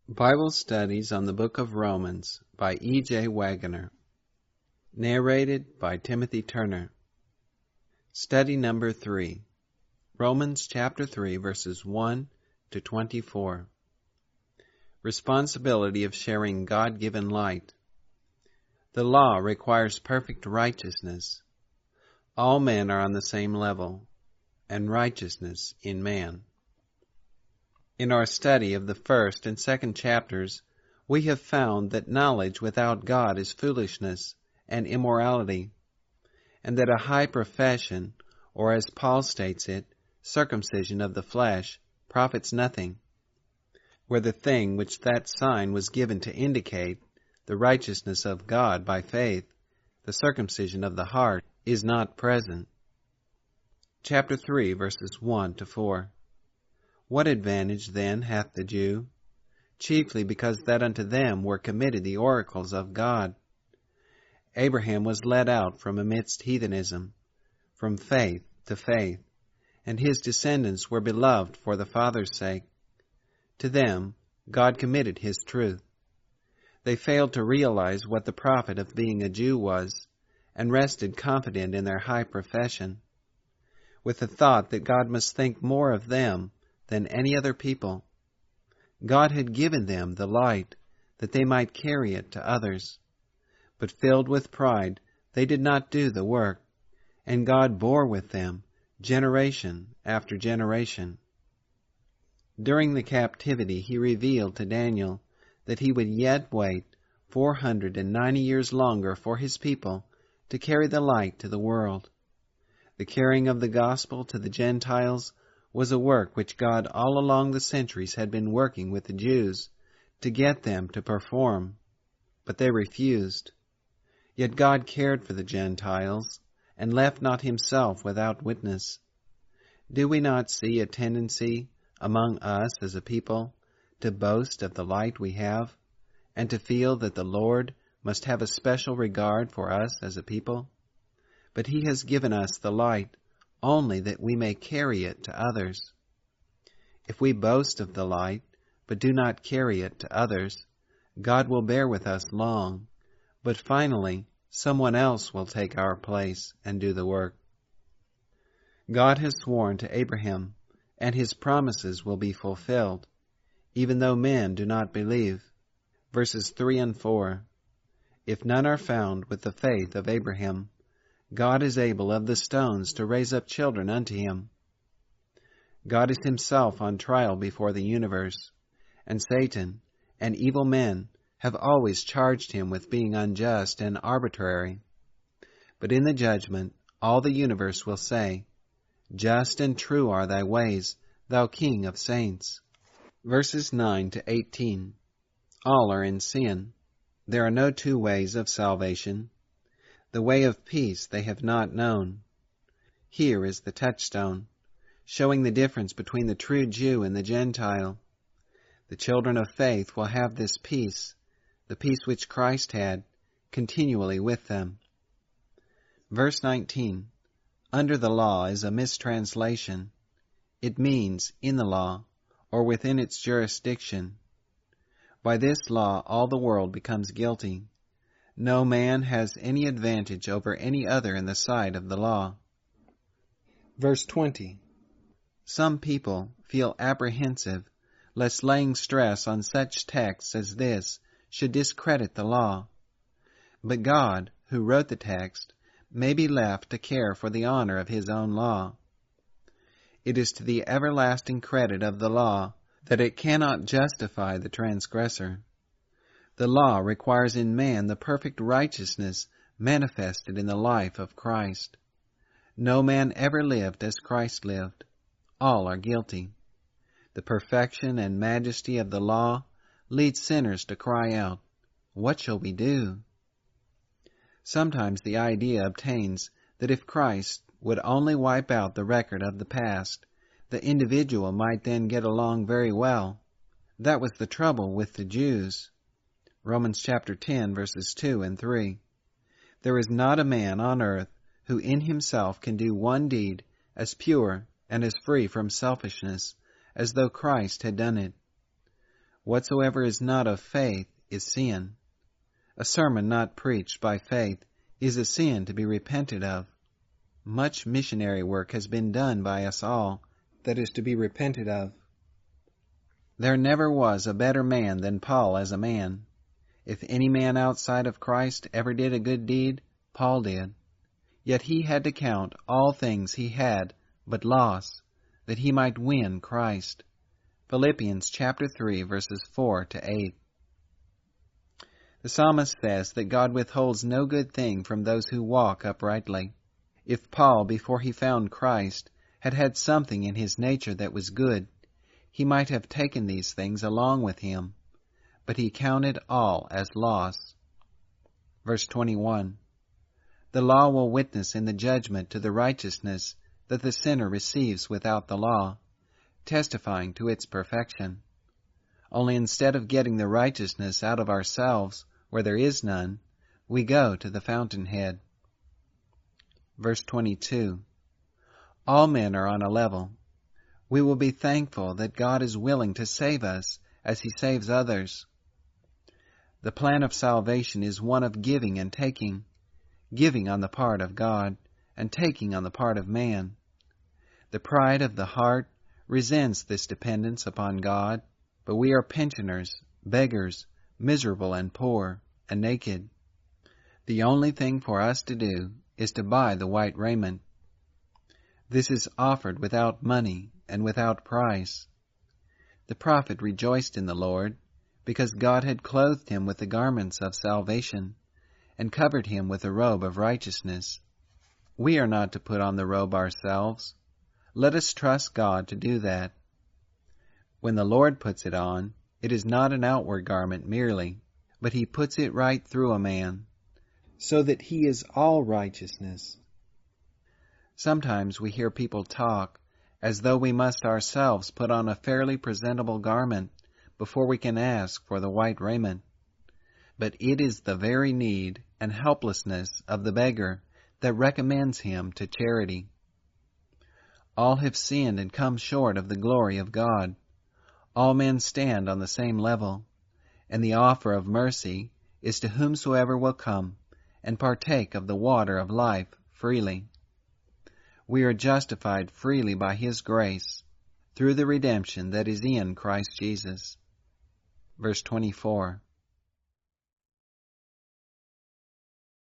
Bible Studies on the Book of Romans by E.J. Waggoner. Narrated by Timothy Turner. Study number 3. Romans chapter 3, verses 1 to 24. Responsibility of sharing God-given light. The law requires perfect righteousness. All men are on the same level, and righteousness in man. In our study of the first and second chapters, we have found that knowledge without God is foolishness and immorality, and that a high profession, or as Paul states it, circumcision of the flesh, profits nothing, where the thing which that sign was given to indicate, the righteousness of God by faith, the circumcision of the heart, is not present. Chapter 3, verses 1 to 4. What advantage then hath the Jew? Chiefly because that unto them were committed the oracles of God. Abraham was led out from amidst heathenism, from faith to faith, and his descendants were beloved for the Father's sake. To them God committed his truth. They failed to realize what the profit of being a Jew was, and rested confident in their high profession, with the thought that God must think more of them than any other people. God had given them the light that they might carry it to others, but filled with pride they did not do the work, and God bore with them generation after generation. During the captivity he revealed to Daniel that he would yet wait 490 years longer for his people to carry the light to the world. The carrying of the gospel to the Gentiles was a work which God all along the centuries had been working with the Jews to get them to perform, but they refused. Yet God cared for the Gentiles and left not himself without witness. Do we not see a tendency among us as a people to boast of the light we have, and to feel that the Lord must have a special regard for us as a people? But he has given us the light only that we may carry it to others. If we boast of the light, but do not carry it to others, God will bear with us long, but finally someone else will take our place and do the work. God has sworn to Abraham, and his promises will be fulfilled, even though men do not believe. Verses 3 and 4. If none are found with the faith of Abraham, God is able of the stones to raise up children unto him. God is himself on trial before the universe, and Satan and evil men have always charged him with being unjust and arbitrary. But in the judgment all the universe will say, Just and true are thy ways, thou King of saints. Verses 9 to 18. All are in sin. There are no two ways of salvation. The way of peace they have not known. Here is the touchstone, showing the difference between the true Jew and the Gentile. The children of faith will have this peace, the peace which Christ had, continually with them. Verse 19. Under the law is a mistranslation. It means in the law, or within its jurisdiction. By this law all the world becomes guilty. No man has any advantage over any other in the sight of the law. Verse 20. Some people feel apprehensive lest laying stress on such texts as this should discredit the law. But God, who wrote the text, may be left to care for the honor of his own law. It is to the everlasting credit of the law that it cannot justify the transgressor. The law requires in man the perfect righteousness manifested in the life of Christ. No man ever lived as Christ lived. All are guilty. The perfection and majesty of the law leads sinners to cry out, What shall we do? Sometimes the idea obtains that if Christ would only wipe out the record of the past, the individual might then get along very well. That was the trouble with the Jews. Romans chapter 10, verses 2 and 3. There is not a man on earth who in himself can do one deed as pure and as free from selfishness as though Christ had done it. Whatsoever is not of faith is sin. A sermon not preached by faith is a sin to be repented of. Much missionary work has been done by us all that is to be repented of. There never was a better man than Paul as a man. If any man outside of Christ ever did a good deed, Paul did. Yet he had to count all things he had but loss, that he might win Christ. Philippians chapter 3, verses 4 to 8. The psalmist says that God withholds no good thing from those who walk uprightly. If Paul, before he found Christ, had had something in his nature that was good, he might have taken these things along with him, but he counted all as loss. Verse 21. The law will witness in the judgment to the righteousness that the sinner receives without the law, testifying to its perfection. Only instead of getting the righteousness out of ourselves, where there is none, we go to the fountainhead. Verse 22. All men are on a level. We will be thankful that God is willing to save us as He saves others. The plan of salvation is one of giving and taking, giving on the part of God and taking on the part of man. The pride of the heart resents this dependence upon God, but we are pensioners, beggars, miserable and poor, and naked. The only thing for us to do is to buy the white raiment. This is offered without money and without price. The prophet rejoiced in the Lord, because God had clothed him with the garments of salvation, and covered him with a robe of righteousness. We are not to put on the robe ourselves. Let us trust God to do that. When the Lord puts it on, it is not an outward garment merely, but He puts it right through a man, so that he is all righteousness. Sometimes we hear people talk as though we must ourselves put on a fairly presentable garment before we can ask for the white raiment. But it is the very need and helplessness of the beggar that recommends him to charity. All have sinned and come short of the glory of God. All men stand on the same level, and the offer of mercy is to whomsoever will come and partake of the water of life freely. We are justified freely by His grace, through the redemption that is in Christ Jesus. Verse 24.